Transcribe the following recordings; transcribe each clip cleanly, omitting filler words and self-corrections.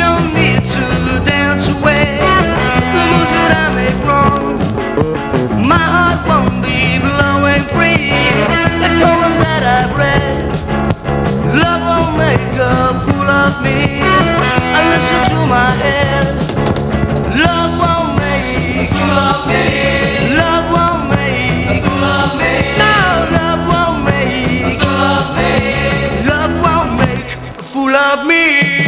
no need to dance away the moves that I make wrong. My heart won't be blowing free the poems that I've read. Love won't make a fool of me. I listen to my head. Love won't make a fool of me. Love won't make a fool of me. No, love won't make a fool of me. Love won't make a fool of me.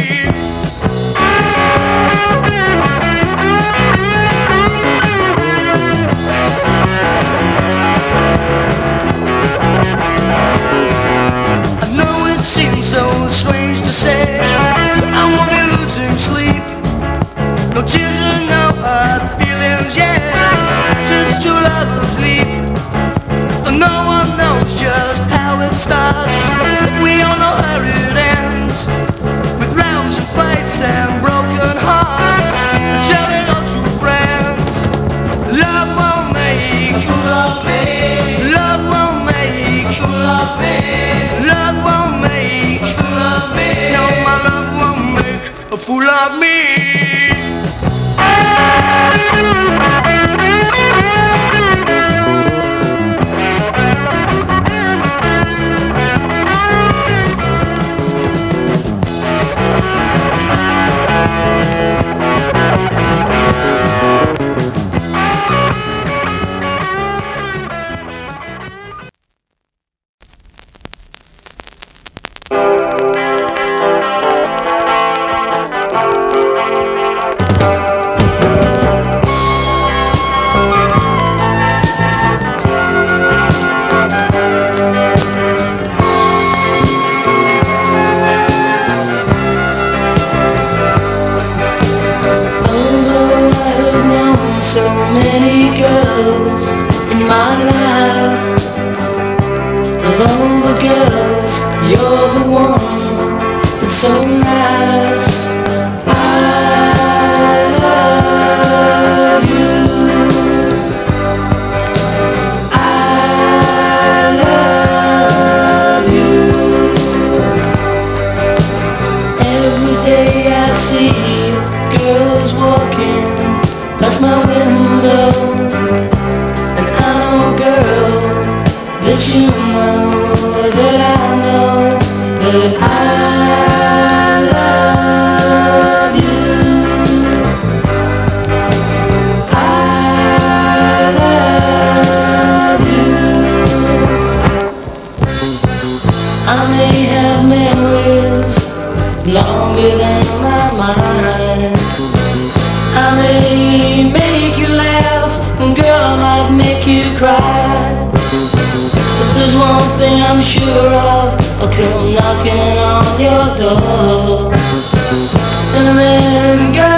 I know it seems so strange to say I won't be losing sleep. No tears and no hard feelings, yeah. Just two lovers leap. No one knows just how it starts. We all know how it ends, with rounds and fights and broken hearts, telling all true friends. Love won't make a fool of me. Love won't make a fool of me. Love won't make a fool of me. No, my love won't make a fool of me. So many girls in my life. Of all the girls, you're the one that's so nice. I love you. I love you. Every day I see girls walking past my window, and I know, girl, that you know that I know that I love you. I love you. I may have memories longer than my mind. I may make you laugh, and girl, I might make you cry. But there's one thing I'm sure of, I'll come knocking on your door. And then, girl,